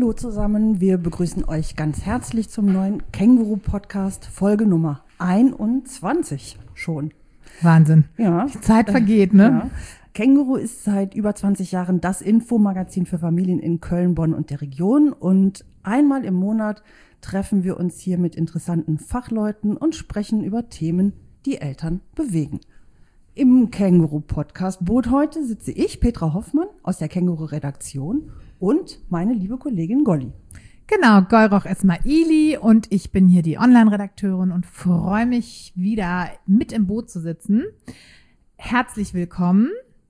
Hallo zusammen, wir begrüßen euch ganz herzlich zum neuen Känguru-Podcast, Folge Nummer 21 schon. Wahnsinn. Ja. Die Zeit vergeht, ne? Ja. Känguru ist seit über 20 Jahren das Infomagazin für Familien in Köln, Bonn und der Region. Und einmal im Monat treffen wir uns hier mit interessanten Fachleuten und sprechen über Themen, die Eltern bewegen. Im Känguru-Podcast-Boot heute sitze ich, Petra Hoffmann, aus der Känguru-Redaktion und meine liebe Kollegin Golli. Genau, Golroch Esmaili und ich bin hier die Online-Redakteurin und freue mich wieder mit im Boot zu sitzen. Herzlich willkommen.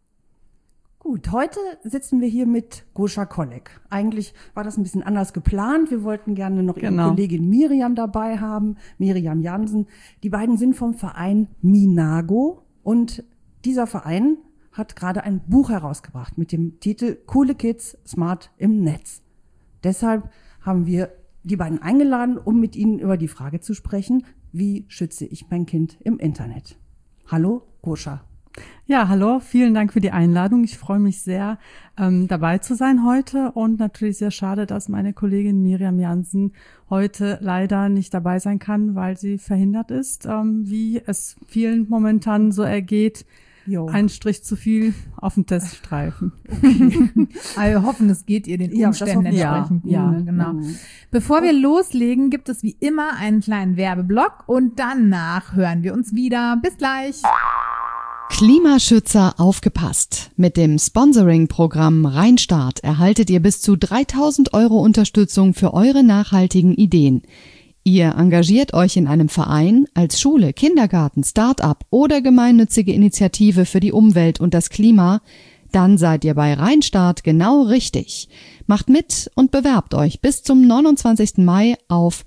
Gut, heute sitzen wir hier mit Goscha Kollek. Eigentlich war das ein bisschen anders geplant. Wir wollten gerne noch ihre Kollegin Miriam dabei haben, Miriam Jansen. Die beiden sind vom Verein Minago und dieser Verein hat gerade ein Buch herausgebracht mit dem Titel Coole Kids, Smart im Netz. Deshalb haben wir die beiden eingeladen, um mit ihnen über die Frage zu sprechen, wie schütze ich mein Kind im Internet? Hallo, Goscha. Ja, hallo, vielen Dank für die Einladung. Ich freue mich sehr, dabei zu sein heute und natürlich sehr schade, dass meine Kollegin Miriam Jansen heute leider nicht dabei sein kann, weil sie verhindert ist, wie es vielen momentan so ergeht. Ein Strich zu viel auf dem Teststreifen. Okay. Also wir hoffen, es geht ihr den Umständen entsprechend. Ja, genau. Bevor wir loslegen, gibt es wie immer einen kleinen Werbeblock und danach hören wir uns wieder. Bis gleich. Klimaschützer aufgepasst. Mit dem Sponsoring-Programm Rheinstart erhaltet ihr bis zu 3.000 € Unterstützung für eure nachhaltigen Ideen. Ihr engagiert euch in einem Verein, als Schule, Kindergarten, Start-up oder gemeinnützige Initiative für die Umwelt und das Klima, dann seid ihr bei Rheinstart genau richtig. Macht mit und bewerbt euch bis zum 29. Mai auf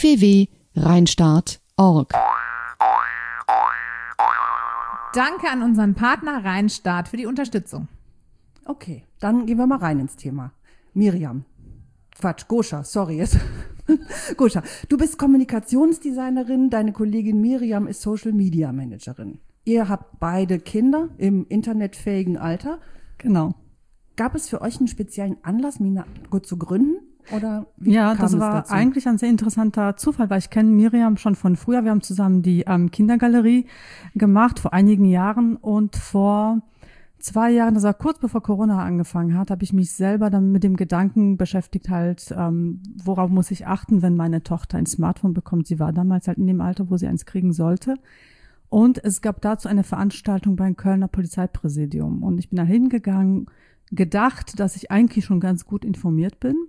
www.rheinstart.org. Danke an unseren Partner Rheinstart für die Unterstützung. Okay, dann gehen wir mal rein ins Thema. Goscha, sorry jetzt. Goscha, du bist Kommunikationsdesignerin, deine Kollegin Miriam ist Social Media Managerin. Ihr habt beide Kinder im internetfähigen Alter. Genau. Gab es für euch einen speziellen Anlass, Minago zu gründen? Oder wie ja, kam das es war dazu? eigentlich ein sehr interessanter Zufall, weil ich kenne Miriam schon von früher. Wir haben zusammen die Kindergalerie gemacht vor einigen Jahren und vor 2 Jahren, das war kurz bevor Corona angefangen hat, habe ich mich selber dann mit dem Gedanken beschäftigt, worauf muss ich achten, wenn meine Tochter ein Smartphone bekommt. Sie war damals halt in dem Alter, wo sie eins kriegen sollte. Und es gab dazu eine Veranstaltung beim Kölner Polizeipräsidium. Und ich bin da hingegangen, gedacht, dass ich eigentlich schon ganz gut informiert bin.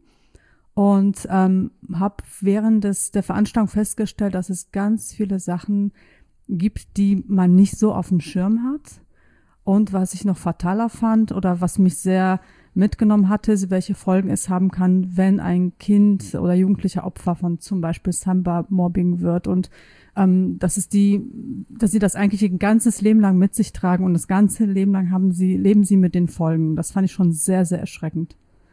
Und habe während der Veranstaltung festgestellt, dass es ganz viele Sachen gibt, die man nicht so auf dem Schirm hat. Und was ich noch fataler fand oder was mich sehr mitgenommen hatte, ist, welche Folgen es haben kann, wenn ein Kind oder Jugendlicher Opfer von zum Beispiel Cybermobbing wird. Und dass sie das eigentlich ihr ganzes Leben lang mit sich tragen und das ganze Leben lang leben sie mit den Folgen. Das fand ich schon sehr, sehr erschreckend.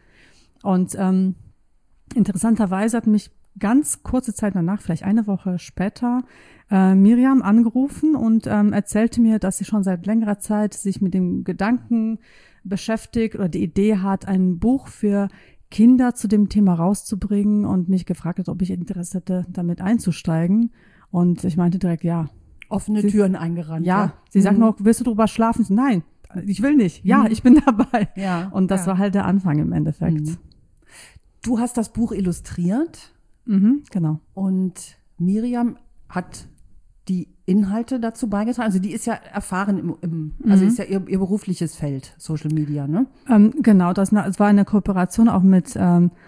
Und interessanterweise hat mich ganz kurze Zeit danach, vielleicht eine Woche später, Miriam angerufen und erzählte mir, dass sie schon seit längerer Zeit sich mit dem Gedanken beschäftigt oder die Idee hat, ein Buch für Kinder zu dem Thema rauszubringen und mich gefragt hat, ob ich Interesse hätte, damit einzusteigen. Und ich meinte direkt, ja. Offene Türen eingerannt. Ja, sie sagt noch, willst du drüber schlafen? Nein, ich will nicht. Ja, ich bin dabei. Ja, und das war halt der Anfang im Endeffekt. Du hast das Buch illustriert. Genau. Und Miriam hat die Inhalte dazu beigetragen. Also die ist ja erfahren also ist ja ihr berufliches Feld, Social Media, ne? Genau, es war eine Kooperation auch mit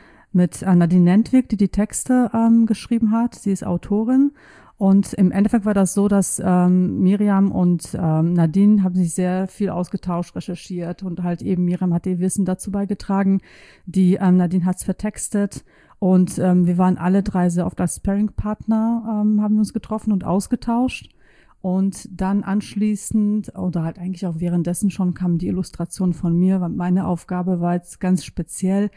Nadine Nentwig, die Texte geschrieben hat. Sie ist Autorin. Und im Endeffekt war das so, dass Miriam und Nadine haben sich sehr viel ausgetauscht, recherchiert und halt eben Miriam hat ihr Wissen dazu beigetragen. Die Nadine hat's vertextet und wir waren alle 3 sehr oft als Sparring-Partner, haben wir uns getroffen und ausgetauscht. Und dann anschließend oder halt eigentlich auch währenddessen schon kam die Illustration von mir, weil meine Aufgabe war jetzt ganz speziell,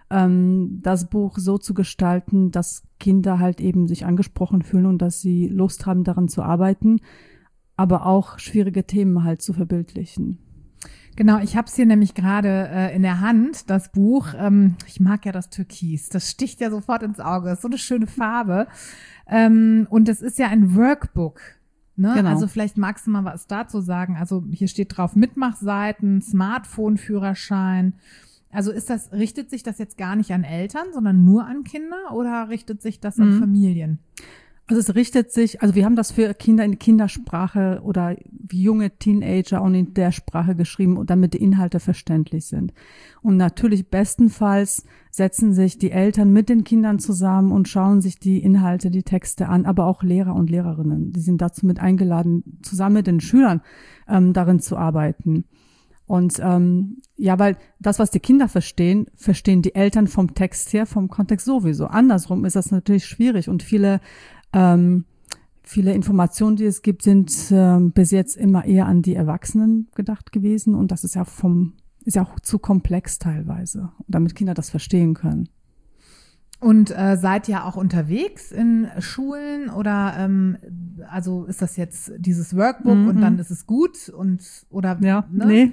das Buch so zu gestalten, dass Kinder halt eben sich angesprochen fühlen und dass sie Lust haben, daran zu arbeiten, aber auch schwierige Themen halt zu verbildlichen. Genau, ich habe es hier nämlich gerade in der Hand, das Buch. Ich mag ja das Türkis, das sticht ja sofort ins Auge, das ist so eine schöne Farbe. Und es ist ja ein Workbook. Ne? Genau. Also vielleicht magst du mal was dazu sagen. Also hier steht drauf Mitmachseiten, Smartphone-Führerschein. Also richtet sich das jetzt gar nicht an Eltern, sondern nur an Kinder oder richtet sich das an Familien? Also es richtet sich, also wir haben das für Kinder in Kindersprache oder junge Teenager und in der Sprache geschrieben, damit die Inhalte verständlich sind. Und natürlich bestenfalls setzen sich die Eltern mit den Kindern zusammen und schauen sich die Inhalte, die Texte an, aber auch Lehrer und Lehrerinnen. Die sind dazu mit eingeladen, zusammen mit den Schülern darin zu arbeiten. Und weil das, was die Kinder verstehen die Eltern vom Text her, vom Kontext sowieso. Andersrum ist das natürlich schwierig und viele Informationen, die es gibt, sind bis jetzt immer eher an die Erwachsenen gedacht gewesen und das ist ja auch zu komplex teilweise, damit Kinder das verstehen können. Und seid ihr auch unterwegs in Schulen oder also ist das jetzt dieses Workbook und dann ist es gut oder ja, ne? Nee,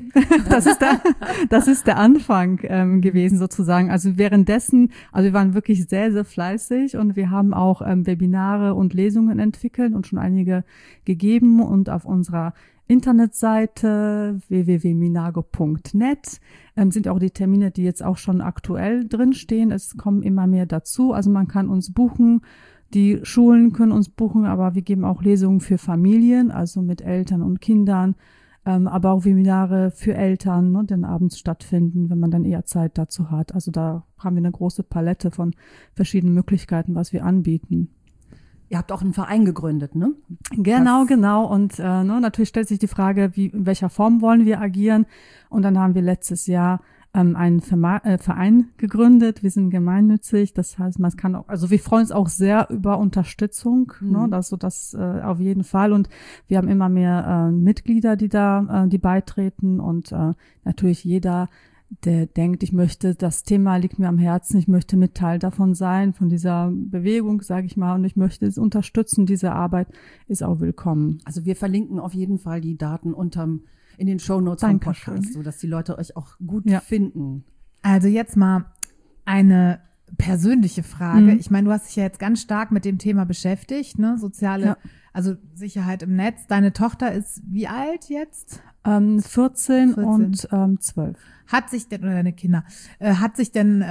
das ist der Anfang gewesen sozusagen. Also währenddessen, wir waren wirklich sehr, sehr fleißig und wir haben auch Webinare und Lesungen entwickelt und schon einige gegeben und auf unserer Internetseite www.minago.net sind auch die Termine, die jetzt auch schon aktuell drinstehen. Es kommen immer mehr dazu. Also man kann uns buchen, die Schulen können uns buchen, aber wir geben auch Lesungen für Familien, also mit Eltern und Kindern, aber auch Webinare für Eltern, ne, die dann abends stattfinden, wenn man dann eher Zeit dazu hat. Also da haben wir eine große Palette von verschiedenen Möglichkeiten, was wir anbieten. Ihr habt auch einen Verein gegründet, ne? Genau. Und natürlich stellt sich die Frage, in welcher Form wollen wir agieren? Und dann haben wir letztes Jahr einen Verein gegründet. Wir sind gemeinnützig. Das heißt, man kann auch, also wir freuen uns auch sehr über Unterstützung, ne? Das auf jeden Fall. Und wir haben immer mehr Mitglieder, die beitreten und natürlich jeder, der denkt, das Thema liegt mir am Herzen, ich möchte mit Teil davon sein, von dieser Bewegung, sage ich mal, und ich möchte es unterstützen, diese Arbeit ist auch willkommen. Also wir verlinken auf jeden Fall die Daten in den Shownotes vom Podcast, sodass die Leute euch auch gut finden. Also jetzt mal eine persönliche Frage. Ich meine, du hast dich ja jetzt ganz stark mit dem Thema beschäftigt, ne? Also Sicherheit im Netz. Deine Tochter ist wie alt jetzt? 14 und 12. Hat sich denn, oder deine Kinder, hat sich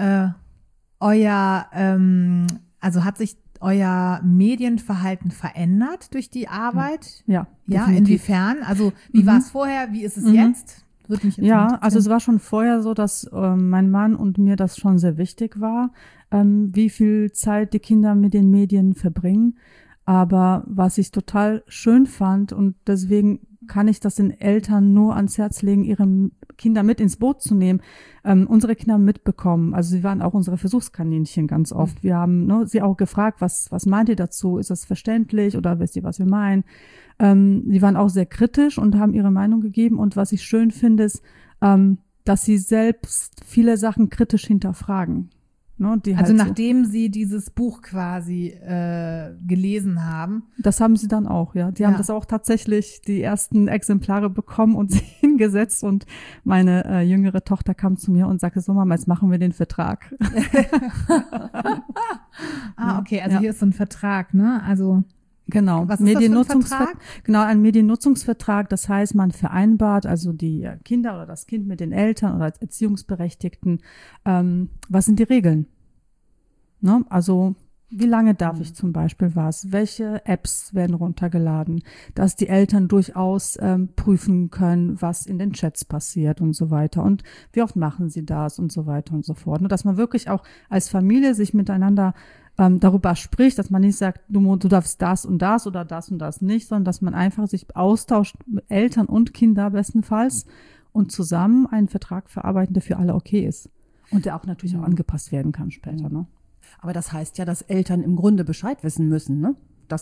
euer Medienverhalten verändert durch die Arbeit? Ja. Ja, inwiefern? Also wie war es vorher? Wie ist es jetzt? Würde mich jetzt also es war schon vorher so, dass mein Mann und mir das schon sehr wichtig war, wie viel Zeit die Kinder mit den Medien verbringen. Aber was ich total schön fand und deswegen kann ich das den Eltern nur ans Herz legen, ihre Kinder mit ins Boot zu nehmen, unsere Kinder mitbekommen. Also sie waren auch unsere Versuchskaninchen ganz oft. Wir haben sie auch gefragt, was meint ihr dazu? Ist das verständlich oder wisst ihr, was wir meinen? Sie waren auch sehr kritisch und haben ihre Meinung gegeben. Und was ich schön finde, ist, dass sie selbst viele Sachen kritisch hinterfragen. Ne, also nachdem sie dieses Buch quasi gelesen haben. Das haben sie dann auch, ja. Die haben das auch tatsächlich, die ersten Exemplare bekommen und sie hingesetzt und meine jüngere Tochter kam zu mir und sagte, so Mama, jetzt machen wir den Vertrag. Okay, also hier ist so ein Vertrag, ne? Also genau, was ist das für ein Vertrag? Genau, ein Mediennutzungsvertrag, das heißt, man vereinbart, also die Kinder oder das Kind mit den Eltern oder als Erziehungsberechtigten, was sind die Regeln? Ne? Also, wie lange darf ich zum Beispiel was? Welche Apps werden runtergeladen? Dass die Eltern durchaus prüfen können, was in den Chats passiert und so weiter. Und wie oft machen sie das und so weiter und so fort. Und dass man wirklich auch als Familie sich miteinander darüber spricht, dass man nicht sagt, du darfst das und das oder das und das nicht, sondern dass man einfach sich austauscht, Eltern und Kinder bestenfalls, und zusammen einen Vertrag verarbeiten, der für alle okay ist. Und der auch natürlich auch angepasst werden kann später. Ne? Aber das heißt ja, dass Eltern im Grunde Bescheid wissen müssen, ne?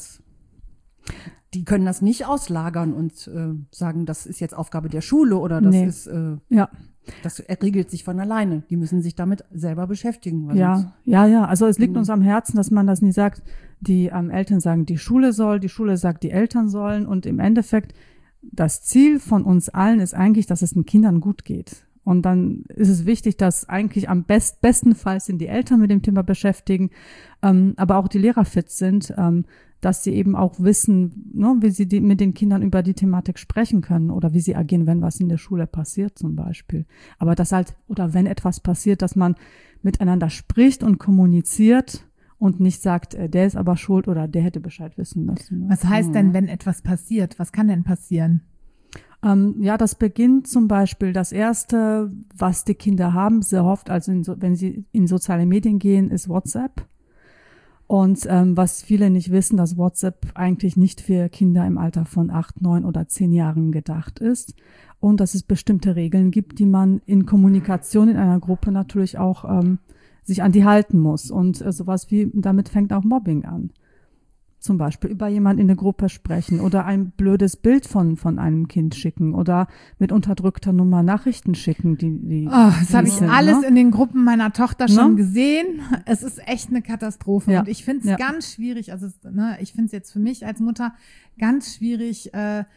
Die können das nicht auslagern und sagen, das ist jetzt Aufgabe der Schule oder das ist das regelt sich von alleine. Die müssen sich damit selber beschäftigen. Ja. Also es liegt uns am Herzen, dass man das nie sagt, die Eltern sagen, die Schule sagt, die Eltern sollen. Und im Endeffekt das Ziel von uns allen ist eigentlich, dass es den Kindern gut geht. Und dann ist es wichtig, dass eigentlich am bestenfalls sind die Eltern mit dem Thema beschäftigen, aber auch die Lehrer fit sind, dass sie eben auch wissen, ne, wie sie mit den Kindern über die Thematik sprechen können oder wie sie agieren, wenn was in der Schule passiert zum Beispiel. Aber das halt, oder wenn etwas passiert, dass man miteinander spricht und kommuniziert und nicht sagt, der ist aber schuld oder der hätte Bescheid wissen müssen. Was heißt denn, wenn etwas passiert? Was kann denn passieren? Ja, das beginnt zum Beispiel, das Erste, was die Kinder haben, sehr oft, also wenn sie in soziale Medien gehen, ist WhatsApp. Und was viele nicht wissen, dass WhatsApp eigentlich nicht für Kinder im Alter von 8, 9 oder 10 Jahren gedacht ist. Und dass es bestimmte Regeln gibt, die man in Kommunikation in einer Gruppe natürlich auch sich an die halten muss. Und sowas wie, damit fängt auch Mobbing an. Zum Beispiel über jemanden in der Gruppe sprechen oder ein blödes Bild von einem Kind schicken oder mit unterdrückter Nummer Nachrichten schicken. Das habe ich alles in den Gruppen meiner Tochter schon gesehen. Es ist echt eine Katastrophe. Ja. Und ich finde es ganz schwierig, also ich finde es jetzt für mich als Mutter ganz schwierig,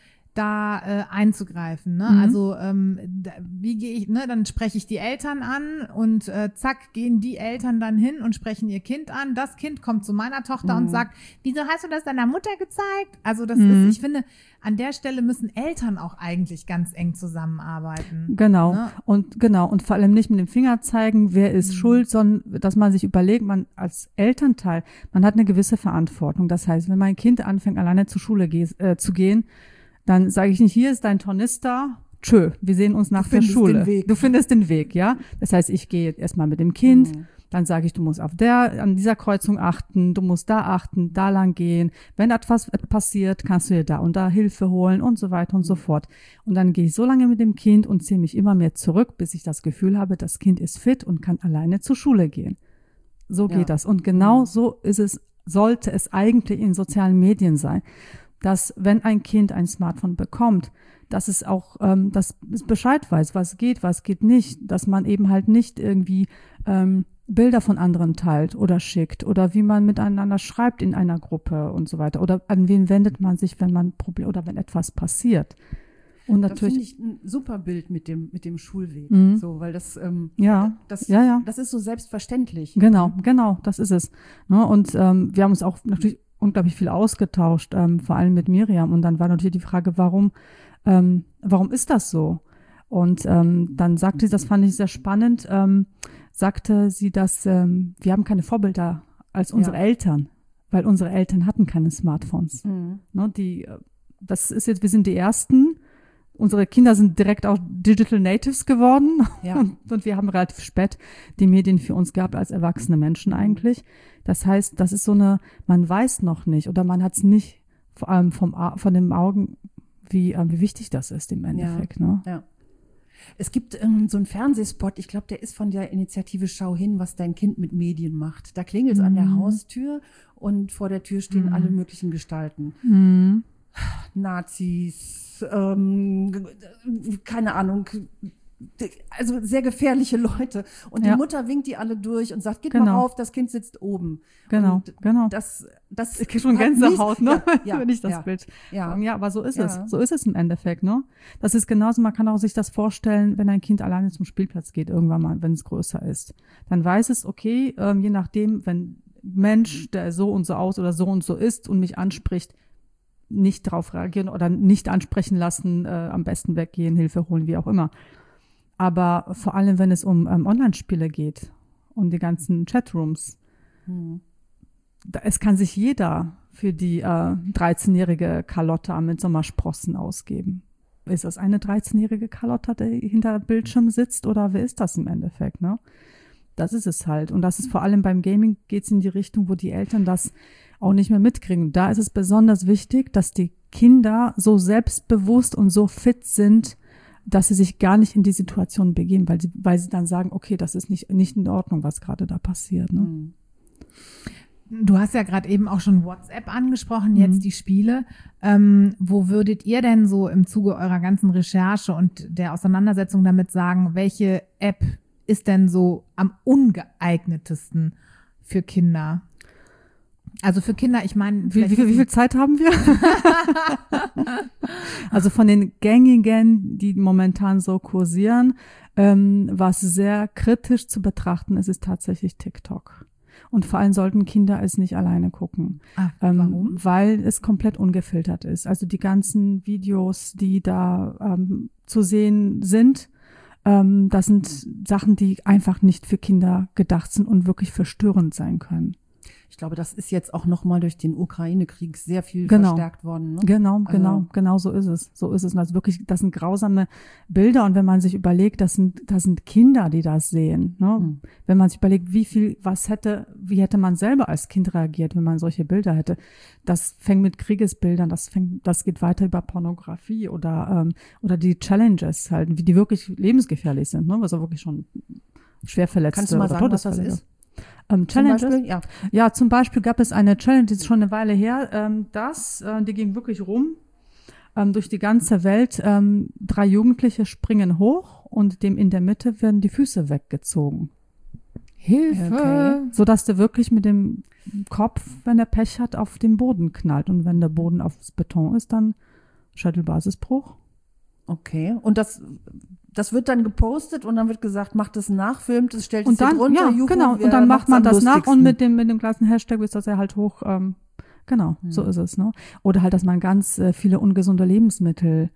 da einzugreifen. Ne? Also wie gehe ich, ne? Dann spreche ich die Eltern an und zack, gehen die Eltern dann hin und sprechen ihr Kind an. Das Kind kommt zu meiner Tochter und sagt, wieso hast du das deiner Mutter gezeigt? Also das ist, ich finde, an der Stelle müssen Eltern auch eigentlich ganz eng zusammenarbeiten. Genau. Ne? Und vor allem nicht mit dem Finger zeigen, wer ist schuld, sondern dass man sich überlegt, man als Elternteil, man hat eine gewisse Verantwortung. Das heißt, wenn mein Kind anfängt, alleine zur Schule zu gehen, dann sage ich nicht, hier ist dein Tornister, tschö, wir sehen uns nach der Schule. Du findest den Weg, ja. Das heißt, ich gehe erstmal mit dem Kind, dann sage ich, du musst an dieser Kreuzung achten, du musst da achten, da lang gehen. Wenn etwas passiert, kannst du dir da und da Hilfe holen und so weiter und so fort. Und dann gehe ich so lange mit dem Kind und ziehe mich immer mehr zurück, bis ich das Gefühl habe, das Kind ist fit und kann alleine zur Schule gehen. So geht das. Und genau so sollte es eigentlich in sozialen Medien sein. Dass wenn ein Kind ein Smartphone bekommt, dass es auch, dass es Bescheid weiß, was geht nicht, dass man eben halt nicht irgendwie Bilder von anderen teilt oder schickt oder wie man miteinander schreibt in einer Gruppe und so weiter oder an wen wendet man sich, wenn man Probleme oder wenn etwas passiert. Und natürlich das finde ich ein super Bild mit dem Schulweg, so, weil das das ist so selbstverständlich. Genau, das ist es. Ne? Und wir haben uns auch natürlich unglaublich viel ausgetauscht, vor allem mit Miriam. Und dann war natürlich die Frage, warum ist das so? Und dann sagte sie, das fand ich sehr spannend, sagte sie, dass wir haben keine Vorbilder als unsere Eltern, weil unsere Eltern hatten keine Smartphones. Ne, das ist jetzt, wir sind die Ersten. Unsere Kinder sind direkt auch Digital Natives geworden und wir haben relativ spät die Medien für uns gehabt als erwachsene Menschen eigentlich. Das heißt, das ist so man weiß noch nicht oder man hat es nicht vor allem von den Augen, wie wichtig das ist im Endeffekt. Ne? Ja. Es gibt so einen Fernsehspot, ich glaube, der ist von der Initiative Schau hin, was dein Kind mit Medien macht. Da klingelt es an der Haustür und vor der Tür stehen alle möglichen Gestalten. Nazis, keine Ahnung, also sehr gefährliche Leute. Und die Mutter winkt die alle durch und sagt, geht mal rauf, das Kind sitzt oben. Genau. Das ich kriege schon Gänsehaut, ne? Ja, wenn ich das Bild. Ja, aber so ist es. So ist es im Endeffekt, ne? Das ist genauso, man kann auch sich das vorstellen, wenn ein Kind alleine zum Spielplatz geht, irgendwann mal, wenn es größer ist. Dann weiß es, okay, je nachdem, wenn Mensch, der so und so ist und mich anspricht, nicht drauf reagieren oder nicht ansprechen lassen, am besten weggehen, Hilfe holen, wie auch immer. Aber vor allem, wenn es um Online-Spiele geht und die ganzen Chatrooms, es kann sich jeder für die 13-jährige Carlotta mit Sommersprossen ausgeben. Ist das eine 13-jährige Carlotta, die hinter Bildschirm sitzt oder wer ist das im Endeffekt, ne? Das ist es halt. Und das ist vor allem beim Gaming geht's in die Richtung, wo die Eltern das auch nicht mehr mitkriegen. Da ist es besonders wichtig, dass die Kinder so selbstbewusst und so fit sind, dass sie sich gar nicht in die Situation begeben, weil sie dann sagen, okay, das ist nicht in Ordnung, was gerade da passiert. Ne? Du hast ja gerade eben auch schon WhatsApp angesprochen, jetzt die Spiele. Wo würdet ihr denn so im Zuge eurer ganzen Recherche und der Auseinandersetzung damit sagen, welche App ist denn so am ungeeignetesten für Kinder? Also für Kinder, ich meine, wie viel Zeit haben wir? Also von den gängigen, die momentan so kursieren, was sehr kritisch zu betrachten ist tatsächlich TikTok. Und vor allem sollten Kinder es nicht alleine gucken. Warum? Weil es komplett ungefiltert ist. Also die ganzen Videos, die da zu sehen sind, das sind Sachen, die einfach nicht für Kinder gedacht sind und wirklich verstörend sein können. Ich glaube, das ist jetzt auch nochmal durch den Ukraine-Krieg sehr viel verstärkt worden. Ne? Genau, so ist es. So ist es. Und also wirklich, das sind grausame Bilder. Und wenn man sich überlegt, das sind Kinder, die das sehen. Ne? Wenn man sich überlegt, wie hätte man selber als Kind reagiert, wenn man solche Bilder hätte. Das fängt mit Kriegesbildern, das geht weiter über Pornografie oder die Challenges halt, wie die wirklich lebensgefährlich sind, ne? Was auch wirklich schon schwer Verletzte. Kannst du mal sagen, was das ist? Challenges? Zum Beispiel, ja, zum Beispiel gab es eine Challenge, die ist schon eine Weile her, die ging wirklich rum, durch die ganze Welt. 3 Jugendliche springen hoch und dem in der Mitte werden die Füße weggezogen. Hilfe! Okay. Sodass der wirklich mit dem Kopf, wenn er Pech hat, auf den Boden knallt. Und wenn der Boden aufs Beton ist, dann Schädelbasisbruch. Okay, und das wird dann gepostet und dann wird gesagt, macht es nach, filmt es, stellt es dann, hier drunter, ja, genau. Und dann macht man das nach und mit dem gleichen Hashtag ist das ja halt hoch. So ist es. Ne? Oder halt, dass man ganz viele ungesunde Lebensmittel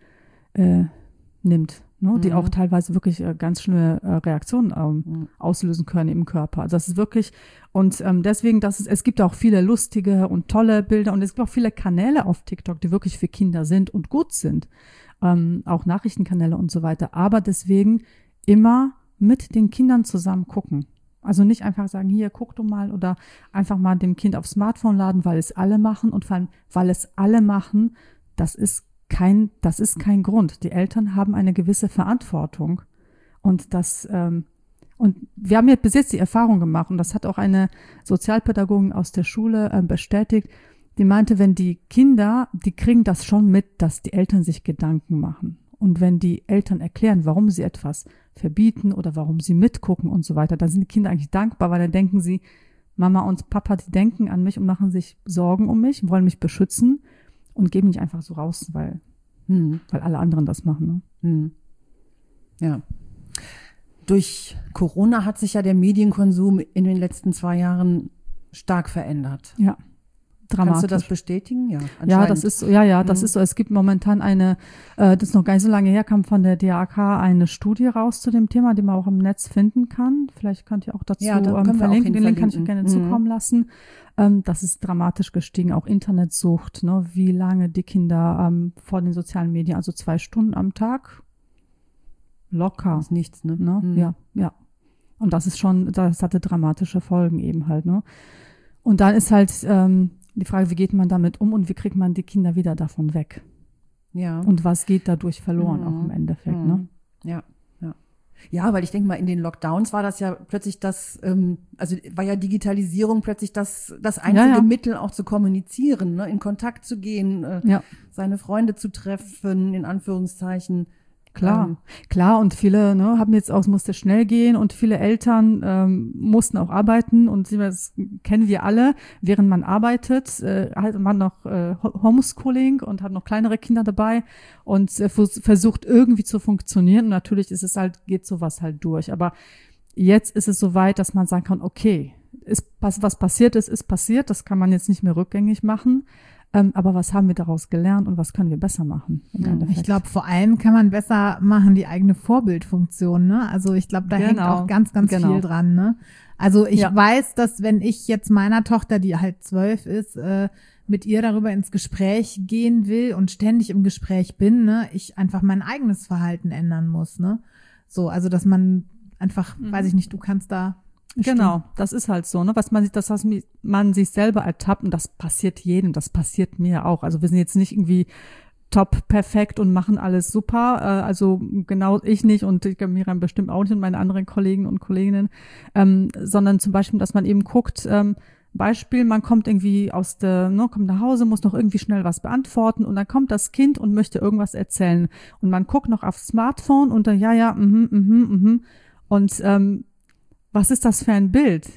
nimmt, ne? Die auch teilweise wirklich ganz schlimme Reaktionen auslösen können im Körper. Also das ist wirklich, und deswegen, es gibt auch viele lustige und tolle Bilder und es gibt auch viele Kanäle auf TikTok, die wirklich für Kinder sind und gut sind. Auch Nachrichtenkanäle und so weiter. Aber deswegen immer mit den Kindern zusammen gucken. Also nicht einfach sagen, hier, guck du mal, oder einfach mal dem Kind aufs Smartphone laden, weil es alle machen, und vor allem, weil es alle machen, das ist kein Grund. Die Eltern haben eine gewisse Verantwortung. Und und wir haben jetzt bis jetzt die Erfahrung gemacht, und das hat auch eine Sozialpädagogin aus der Schule bestätigt, die meinte, wenn die Kinder, die kriegen das schon mit, dass die Eltern sich Gedanken machen. Und wenn die Eltern erklären, warum sie etwas verbieten oder warum sie mitgucken und so weiter, dann sind die Kinder eigentlich dankbar, weil dann denken sie, Mama und Papa, die denken an mich und machen sich Sorgen um mich, wollen mich beschützen und geben nicht einfach so raus, weil alle anderen das machen. Ne? Ja. Durch Corona hat sich ja der Medienkonsum in den letzten 2 Jahren stark verändert. Ja. Dramatisch. Kannst du das bestätigen? Ja, das ist so. Das ist so. Es gibt momentan das ist noch gar nicht so lange her, kam von der DAK eine Studie raus zu dem Thema, die man auch im Netz finden kann. Vielleicht könnt ihr auch dazu verlinken. Den Link kann ich euch gerne zukommen lassen. Das ist dramatisch gestiegen. Auch Internetsucht, ne? Wie lange die Kinder vor den sozialen Medien, also 2 Stunden am Tag, locker. Das ist nichts, ne? Ja. Und das hatte dramatische Folgen eben halt, ne? Und dann ist halt die Frage, wie geht man damit um und wie kriegt man die Kinder wieder davon weg? Ja. Und was geht dadurch verloren auch im Endeffekt, ne? Ja. Ja, weil ich denke mal, in den Lockdowns war das ja plötzlich war ja Digitalisierung plötzlich das einzige Mittel auch zu kommunizieren, ne? In Kontakt zu gehen, seine Freunde zu treffen, in Anführungszeichen. Klar, und viele haben jetzt auch, es musste schnell gehen, und viele Eltern mussten auch arbeiten, und das kennen wir alle, während man arbeitet, hat man noch Homeschooling und hat noch kleinere Kinder dabei und versucht irgendwie zu funktionieren, und natürlich geht sowas halt durch, aber jetzt ist es soweit, dass man sagen kann, okay, was passiert ist passiert, das kann man jetzt nicht mehr rückgängig machen. Aber was haben wir daraus gelernt und was können wir besser machen? Ich glaube, vor allem kann man besser machen die eigene Vorbildfunktion, ne? Also ich glaube, da hängt auch ganz viel dran, ne? Also ich weiß, dass wenn ich jetzt meiner Tochter, die halt 12 ist, mit ihr darüber ins Gespräch gehen will und ständig im Gespräch bin, ne, ich einfach mein eigenes Verhalten ändern muss, ne? So, also dass man einfach, weiß ich nicht, du kannst da. Genau, das ist halt so, ne? Was man sich selber ertappt, und das passiert jedem, das passiert mir auch. Also wir sind jetzt nicht irgendwie top perfekt und machen alles super, also genau ich nicht, und ich glaube Miriam bestimmt auch nicht und meine anderen Kollegen und Kolleginnen, sondern zum Beispiel, dass man eben guckt, Beispiel, man kommt irgendwie kommt nach Hause, muss noch irgendwie schnell was beantworten, und dann kommt das Kind und möchte irgendwas erzählen, und man guckt noch aufs Smartphone und dann und was ist das für ein Bild?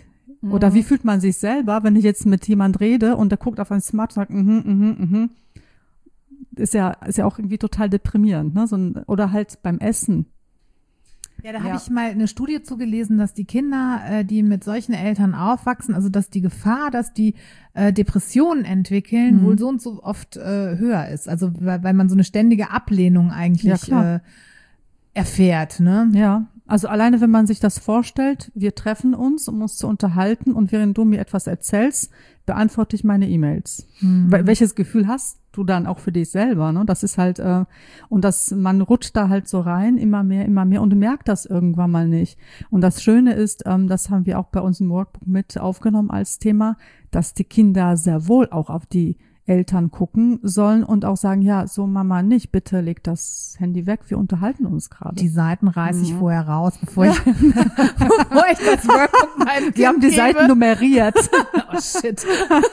Oder wie fühlt man sich selber, wenn ich jetzt mit jemand rede und der guckt auf ein Smartphone und sagt, ist ja auch irgendwie total deprimierend, ne? Oder halt beim Essen. Ja, da habe ich mal eine Studie zugelesen, dass die Kinder, die mit solchen Eltern aufwachsen, also dass die Gefahr, dass die Depressionen entwickeln, wohl so und so oft höher ist. Also weil man so eine ständige Ablehnung eigentlich erfährt, ne? Ja. Also alleine, wenn man sich das vorstellt, wir treffen uns, um uns zu unterhalten und während du mir etwas erzählst, beantworte ich meine E-Mails. Welches Gefühl hast du dann auch für dich selber, ne? Das ist halt, und man rutscht da halt so rein, immer mehr und merkt das irgendwann mal nicht. Und das Schöne ist, das haben wir auch bei uns im Workbook mit aufgenommen als Thema, dass die Kinder sehr wohl auch auf die Eltern gucken sollen und auch sagen, ja, so Mama nicht, bitte leg das Handy weg, wir unterhalten uns gerade. Die Seiten reiße ich vorher raus, bevor ich das Workbook meinem Kind Die haben die gebe. Seiten nummeriert. Oh shit.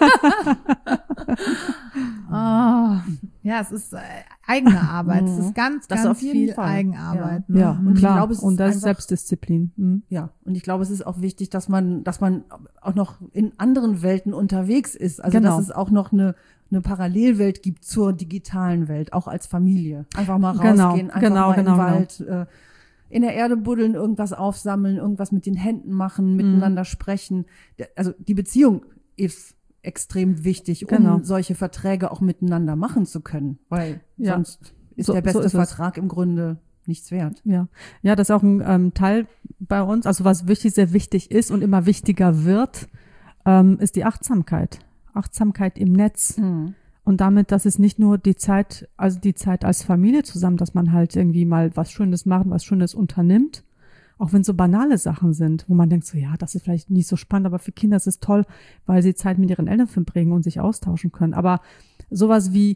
Ja, es ist eigene Arbeit. Es ist ganz auf jeden viel Fall. Eigenarbeit. Ja. Ne? Ja, Und ich klar. glaube, es ist und das ist einfach- Selbstdisziplin. Ja, und ich glaube, es ist auch wichtig, dass man auch noch in anderen Welten unterwegs ist. Also Genau. dass es auch noch eine Parallelwelt gibt zur digitalen Welt, auch als Familie. Einfach mal Genau, rausgehen, einfach genau, mal genau, im Wald, in der Erde buddeln, irgendwas aufsammeln, irgendwas mit den Händen machen, miteinander sprechen. Also die Beziehung ist extrem wichtig, um Genau. solche Verträge auch miteinander machen zu können, weil Ja. sonst ist So- der beste so ist es. Vertrag im Grunde nichts wert. Ja, das ist auch ein Teil bei uns. Also was sehr wichtig ist und immer wichtiger wird, ist die Achtsamkeit. Achtsamkeit im Netz. Und damit, dass es nicht nur die Zeit als Familie zusammen, dass man halt irgendwie mal was Schönes macht, was Schönes unternimmt. Auch wenn so banale Sachen sind, wo man denkt so, ja, das ist vielleicht nicht so spannend, aber für Kinder ist es toll, weil sie Zeit mit ihren Eltern verbringen und sich austauschen können. Aber sowas wie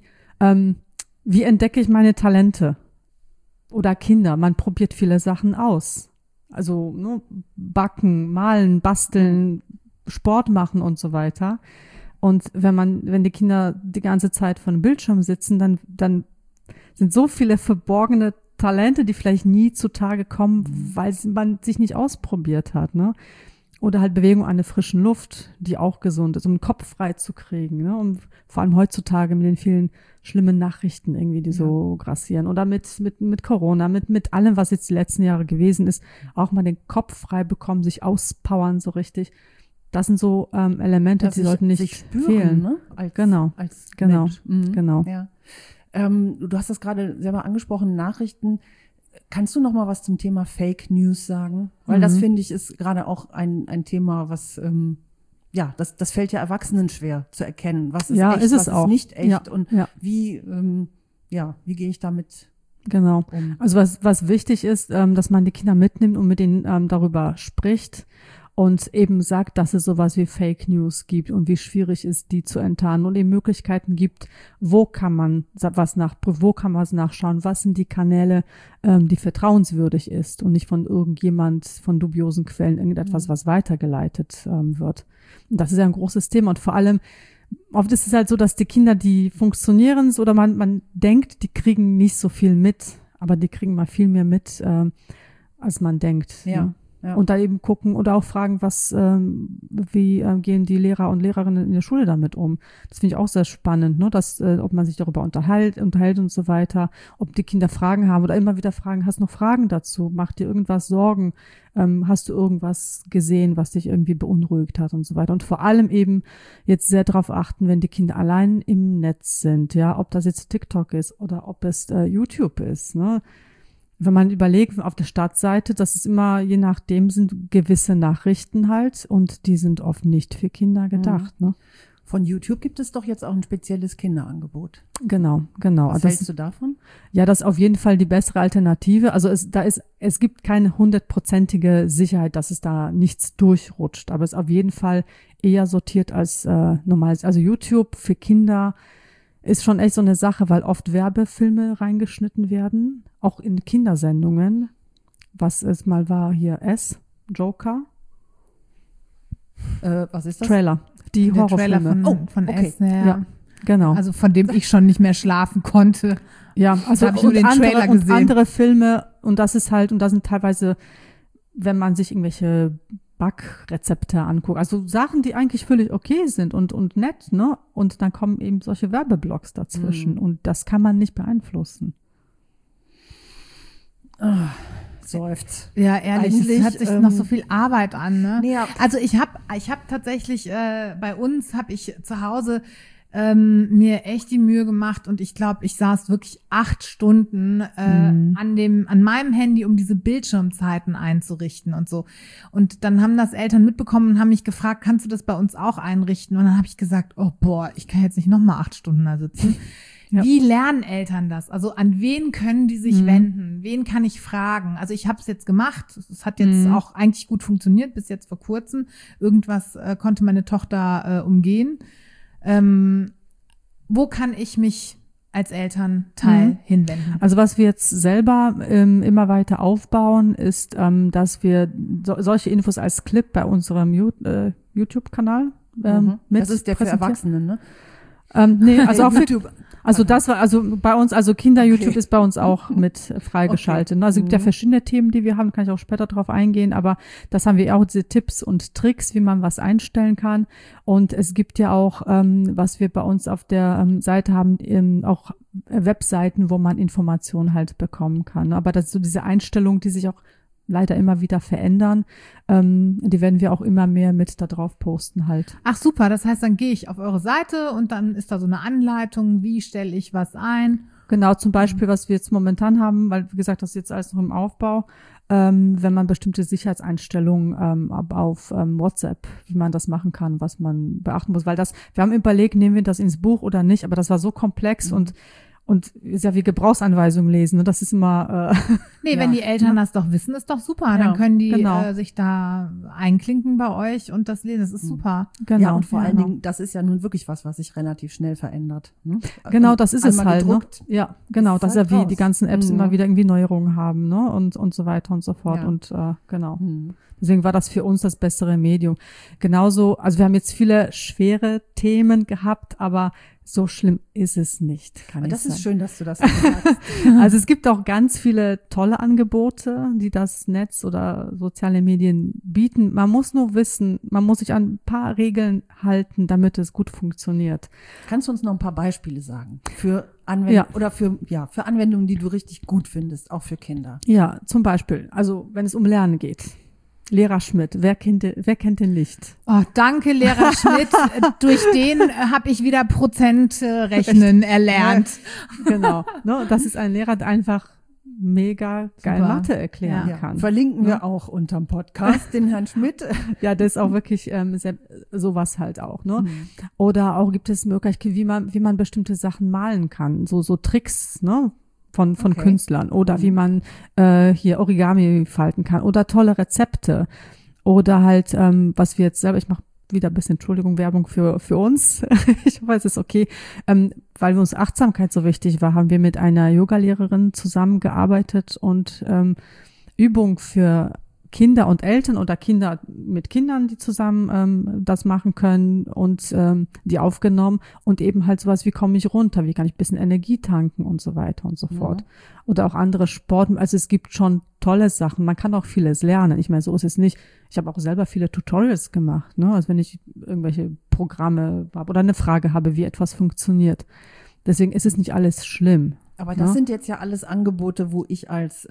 entdecke ich meine Talente? Oder Kinder, man probiert viele Sachen aus. Also backen, malen, basteln, Sport machen und so weiter. Und wenn die Kinder die ganze Zeit vor dem Bildschirm sitzen, dann sind so viele verborgene Talente, die vielleicht nie zutage kommen, weil man sich nicht ausprobiert hat, ne? Oder halt Bewegung an der frischen Luft, die auch gesund ist, um den Kopf frei zu kriegen, ne? Und vor allem heutzutage mit den vielen schlimmen Nachrichten irgendwie, die so grassieren. Oder mit Corona, mit allem, was jetzt die letzten Jahre gewesen ist, auch mal den Kopf frei bekommen, sich auspowern so richtig. Das sind so Elemente, die sollten nicht fehlen. Ne? Genau. Als Genau. Mensch. Genau. Ja. Du hast das gerade selber angesprochen, Nachrichten. Kannst du noch mal was zum Thema Fake News sagen? Weil das, finde ich, ist gerade auch ein Thema, was, das fällt ja Erwachsenen schwer zu erkennen. Was ist echt, ist es was auch. ist nicht echt Ja, und ja. wie gehe ich damit Genau. um? Also was wichtig ist, dass man die Kinder mitnimmt und mit ihnen darüber spricht und eben sagt, dass es sowas wie Fake News gibt und wie schwierig ist, die zu enttarnen und eben Möglichkeiten gibt, wo kann man was nachschauen, was sind die Kanäle, die vertrauenswürdig ist und nicht von irgendjemand, von dubiosen Quellen irgendetwas, was weitergeleitet wird. Und das ist ja ein großes Thema und vor allem oft ist es halt so, dass die Kinder, die funktionieren, oder man denkt, die kriegen nicht so viel mit, aber die kriegen mal viel mehr mit, als man denkt. Ja. Ne? Ja. Und da eben gucken oder auch fragen, wie gehen die Lehrer und Lehrerinnen in der Schule damit um. Das finde ich auch sehr spannend, ne? Dass, ob man sich darüber unterhält und so weiter, ob die Kinder Fragen haben oder immer wieder fragen, hast du noch Fragen dazu? Macht dir irgendwas Sorgen? Hast du irgendwas gesehen, was dich irgendwie beunruhigt hat und so weiter? Und vor allem eben jetzt sehr darauf achten, wenn die Kinder allein im Netz sind, ja, ob das jetzt TikTok ist oder ob es YouTube ist, ne? Wenn man überlegt, auf der Startseite, das ist immer, je nachdem sind gewisse Nachrichten halt und die sind oft nicht für Kinder gedacht. Ne? Von YouTube gibt es doch jetzt auch ein spezielles Kinderangebot. Genau. Was hältst du davon? Ja, das ist auf jeden Fall die bessere Alternative. Also es gibt keine 100%ige Sicherheit, dass es da nichts durchrutscht, aber es ist auf jeden Fall eher sortiert als normales. Also YouTube für Kinder ist schon echt so eine Sache, weil oft Werbefilme reingeschnitten werden, auch in Kindersendungen. Was es mal war hier, Joker. Was ist das? Trailer, die Der Trailer Horrorfilme. von okay. S, ja. Ja, genau. Also von dem ich schon nicht mehr schlafen konnte. Ja, also habe ich nur den Trailer gesehen. andere Filme und das ist halt, und das sind teilweise, wenn man sich irgendwelche Backrezepte angucke. Also Sachen, die eigentlich völlig okay sind und nett, ne? Und dann kommen eben solche Werbeblocks dazwischen und das kann man nicht beeinflussen. Seufzt. Ja, ehrlich, es hört sich noch so viel Arbeit an, ne? Nee, also ich hab tatsächlich, bei uns habe ich zu Hause mir echt die Mühe gemacht und ich glaube, ich saß wirklich 8 Stunden an meinem Handy, um diese Bildschirmzeiten einzurichten und so. Und dann haben das Eltern mitbekommen und haben mich gefragt, kannst du das bei uns auch einrichten? Und dann habe ich gesagt, oh boah, ich kann jetzt nicht nochmal 8 Stunden da sitzen. Ja. Wie lernen Eltern das? Also an wen können die sich wenden? Wen kann ich fragen? Also ich habe es jetzt gemacht. Es hat jetzt auch eigentlich gut funktioniert, bis jetzt vor kurzem. Irgendwas konnte meine Tochter umgehen. Wo kann ich mich als Elternteil hinwenden? Also was wir jetzt selber immer weiter aufbauen, ist, dass wir solche Infos als Clip bei unserem YouTube-Kanal mit das ist der für Erwachsene, ne? Nee, also auch für YouTube. Also das war, also bei uns, also Kinder-YouTube ist bei uns auch mit freigeschaltet. Also es gibt ja verschiedene Themen, die wir haben, kann ich auch später drauf eingehen, aber das haben wir auch, diese Tipps und Tricks, wie man was einstellen kann. Und es gibt ja auch, was wir bei uns auf der Seite haben, auch Webseiten, wo man Informationen halt bekommen kann. Aber das ist so diese Einstellung, die sich auch leider immer wieder verändern. Die werden wir auch immer mehr mit da drauf posten halt. Ach super, das heißt, dann gehe ich auf eure Seite und dann ist da so eine Anleitung, wie stelle ich was ein? Genau, zum Beispiel, was wir jetzt momentan haben, weil wie gesagt, das ist jetzt alles noch im Aufbau, wenn man bestimmte Sicherheitseinstellungen auf WhatsApp, wie man das machen kann, was man beachten muss. Weil wir haben überlegt, nehmen wir das ins Buch oder nicht, aber das war so komplex und ist ja wie Gebrauchsanweisungen lesen. Und das ist immer Nee, wenn die Eltern das doch wissen, ist doch super. Ja, dann können die sich da einklinken bei euch und das lesen. Das ist super. Genau. Ja, und vor allen Dingen, das ist ja nun wirklich was sich relativ schnell verändert. Ne? Genau, das ist es halt. Ne? Ja, genau. Das ist ja wie die ganzen Apps immer wieder irgendwie Neuerungen haben, ne? Und so weiter und so fort. Ja. Und genau. Deswegen war das für uns das bessere Medium. Genauso, also wir haben jetzt viele schwere Themen gehabt, aber so schlimm ist es nicht, kann ich sagen. Das ist schön, dass du das sagst. Also es gibt auch ganz viele tolle Angebote, die das Netz oder soziale Medien bieten. Man muss nur wissen, man muss sich an ein paar Regeln halten, damit es gut funktioniert. Kannst du uns noch ein paar Beispiele sagen für Anwendungen oder für Anwendungen, die du richtig gut findest, auch für Kinder? Ja, zum Beispiel, also wenn es um Lernen geht. Lehrer Schmidt, wer kennt den nicht? Oh, danke, Lehrer Schmidt. Durch den habe ich wieder Prozentrechnen erlernt. Genau. No, das ist ein Lehrer, der einfach mega geil Mathe erklären kann. Verlinken wir auch unterm Podcast, den Herrn Schmidt. Ja, das ist auch wirklich sowas halt auch. Ne? Oder auch gibt es Möglichkeiten, wie man bestimmte Sachen malen kann. So Tricks, ne? Von Künstlern oder wie man hier Origami falten kann oder tolle Rezepte oder halt, was wir jetzt selber, ich mache wieder ein bisschen, Entschuldigung, Werbung für uns. Ich hoffe, es ist okay. Weil uns Achtsamkeit so wichtig war, haben wir mit einer Yogalehrerin zusammengearbeitet und Übung für Kinder und Eltern oder Kinder mit Kindern, die zusammen das machen können und die aufgenommen und eben halt sowas, wie komme ich runter, wie kann ich ein bisschen Energie tanken und so weiter und so fort. Oder auch andere Sport, also es gibt schon tolle Sachen, man kann auch vieles lernen. Ich meine, so ist es nicht. Ich habe auch selber viele Tutorials gemacht, ne? Also wenn ich irgendwelche Programme habe oder eine Frage habe, wie etwas funktioniert. Deswegen ist es nicht alles schlimm. Aber das sind jetzt ja alles Angebote, wo ich als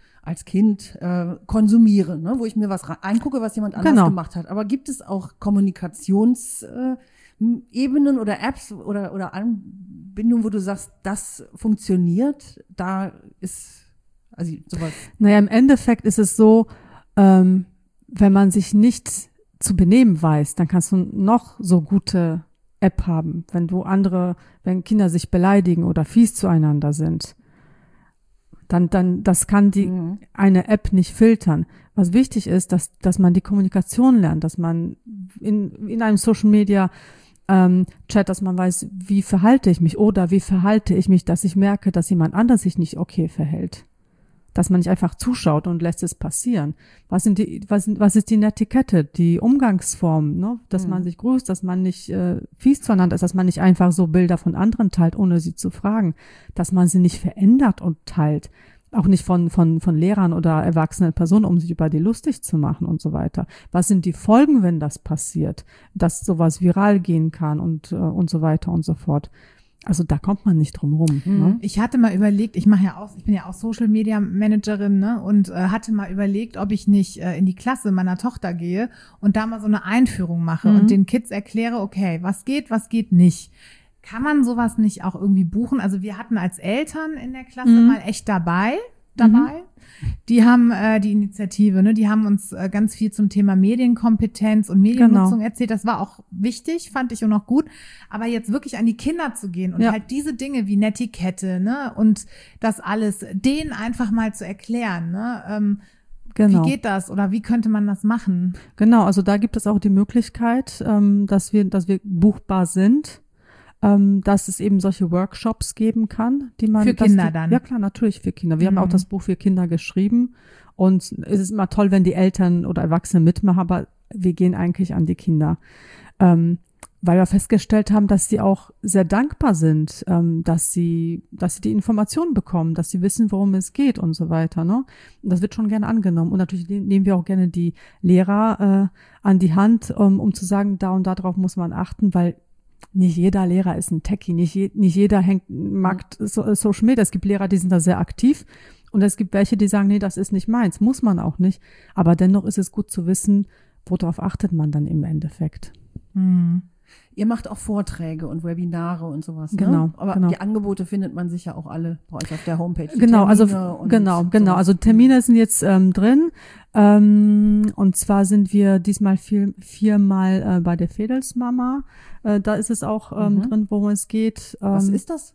Kind konsumiere, ne? Wo ich mir was eingucke, was jemand anders gemacht hat. Aber gibt es auch Kommunikationsebenen oder Apps oder Anbindungen, wo du sagst, das funktioniert? Da ist also sowas. Naja, im Endeffekt ist es so, wenn man sich nicht zu benehmen weiß, dann kannst du noch so gute App haben, wenn Kinder sich beleidigen oder fies zueinander sind. Dann das kann eine App nicht filtern. Was wichtig ist, dass man die Kommunikation lernt, dass man in einem Social Media Chat, dass man weiß, wie verhalte ich mich oder wie verhalte ich mich, dass ich merke, dass jemand anders sich nicht okay verhält. Dass man nicht einfach zuschaut und lässt es passieren. Was ist die Netiquette, die Umgangsform, ne? Dass man sich grüßt, dass man nicht fies zueinander ist, dass man nicht einfach so Bilder von anderen teilt, ohne sie zu fragen, dass man sie nicht verändert und teilt, auch nicht von Lehrern oder erwachsenen Personen, um sich über die lustig zu machen und so weiter. Was sind die Folgen, wenn das passiert, dass sowas viral gehen kann und so weiter und so fort. Also da kommt man nicht drum rum. Ne? Ich hatte mal überlegt, ich bin ja auch Social Media Managerin, ne, und hatte mal überlegt, ob ich nicht in die Klasse meiner Tochter gehe und da mal so eine Einführung mache und den Kids erkläre, okay, was geht nicht. Kann man sowas nicht auch irgendwie buchen? Also wir hatten als Eltern in der Klasse mal echt dabei. Die haben die Initiative, ne, die haben uns ganz viel zum Thema Medienkompetenz und Mediennutzung erzählt. Das war auch wichtig, fand ich, und auch gut. Aber jetzt wirklich an die Kinder zu gehen und halt diese Dinge wie Netiquette, ne, und das alles denen einfach mal zu erklären, ne, Wie geht das oder wie könnte man das machen? Genau, also da gibt es auch die Möglichkeit, dass wir buchbar sind. Dass es eben solche Workshops geben kann, die man... Für Kinder dann? Ja klar, natürlich für Kinder. Wir haben auch das Buch für Kinder geschrieben und es ist immer toll, wenn die Eltern oder Erwachsene mitmachen, aber wir gehen eigentlich an die Kinder. Weil wir festgestellt haben, dass sie auch sehr dankbar sind, dass sie die Informationen bekommen, dass sie wissen, worum es geht und so weiter. Ne? Und das wird schon gerne angenommen. Und natürlich nehmen wir auch gerne die Lehrer an die Hand, um zu sagen, da und da drauf muss man achten, weil nicht jeder Lehrer ist ein Techie, nicht jeder mag Social Media. Es gibt Lehrer, die sind da sehr aktiv und es gibt welche, die sagen, nee, das ist nicht meins, muss man auch nicht. Aber dennoch ist es gut zu wissen, worauf achtet man dann im Endeffekt. Ihr macht auch Vorträge und Webinare und sowas, ne? Genau. Aber genau. Die Angebote findet man sicher auch alle bei euch auf der Homepage. Genau, genau. Also Termine sind jetzt drin. Und zwar sind wir diesmal viermal bei der Fedelsmama. Da ist es auch drin, worum es geht. Was ist das?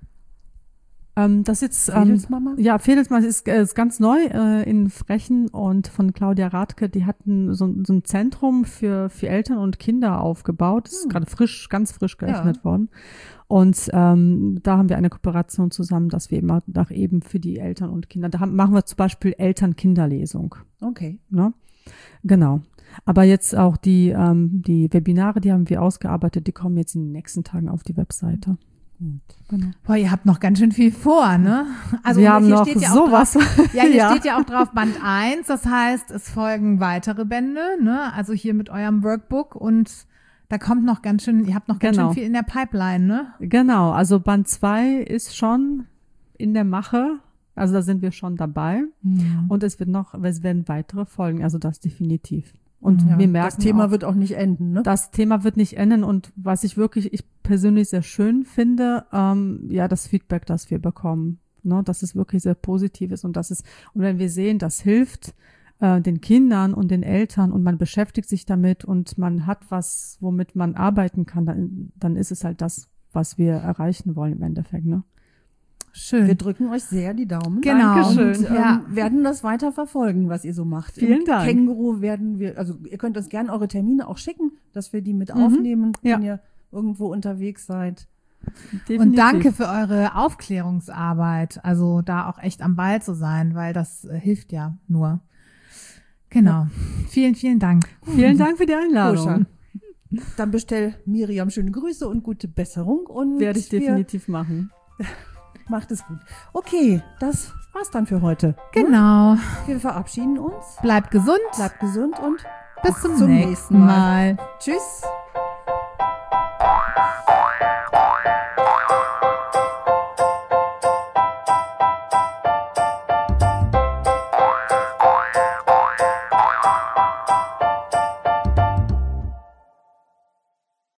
Das jetzt Fedelsmama? Ja, Fedelsmama ist ganz neu in Frechen und von Claudia Rathke. Die hatten so ein Zentrum für Eltern und Kinder aufgebaut. Das ist gerade ganz frisch geöffnet worden. Und da haben wir eine Kooperation zusammen, dass wir eben für die Eltern und Kinder, machen wir zum Beispiel Eltern-Kinder-Lesung. Okay. Ne? Genau. Aber jetzt auch die Webinare, die haben wir ausgearbeitet, die kommen jetzt in den nächsten Tagen auf die Webseite. Gut. Genau. Boah, ihr habt noch ganz schön viel vor, ne? Also wir haben hier noch steht ja sowas. Auch drauf, hier steht ja auch drauf Band 1, das heißt, es folgen weitere Bände, ne? Also hier mit eurem Workbook und da kommt noch ganz schön, ihr habt noch ganz schön viel in der Pipeline, ne? Genau, also Band 2 ist schon in der Mache, also da sind wir schon dabei und es werden weitere folgen, also das definitiv. Und wir merken das Thema wird auch nicht enden, ne? Das Thema wird nicht enden und was ich persönlich sehr schön finde, das Feedback, das wir bekommen, ne, dass es wirklich sehr positiv ist und wenn wir sehen, das hilft den Kindern und den Eltern und man beschäftigt sich damit und man hat was, womit man arbeiten kann, dann ist es halt das, was wir erreichen wollen im Endeffekt, ne? Schön. Wir drücken euch sehr die Daumen. Genau. Und werden das weiter verfolgen, was ihr so macht. Vielen Dank. Känguru ihr könnt uns gerne eure Termine auch schicken, dass wir die mit aufnehmen, wenn ihr irgendwo unterwegs seid. Definitiv. Und danke für eure Aufklärungsarbeit, also da auch echt am Ball zu sein, weil das hilft ja nur. Genau. Ja. Vielen, vielen Dank. Vielen Dank für die Einladung. Dann bestell Miriam schöne Grüße und gute Besserung und werde ich definitiv machen. Macht es gut. Okay, das war's dann für heute. Genau. Wir verabschieden uns. Bleibt gesund und bis zum nächsten Mal. Tschüss.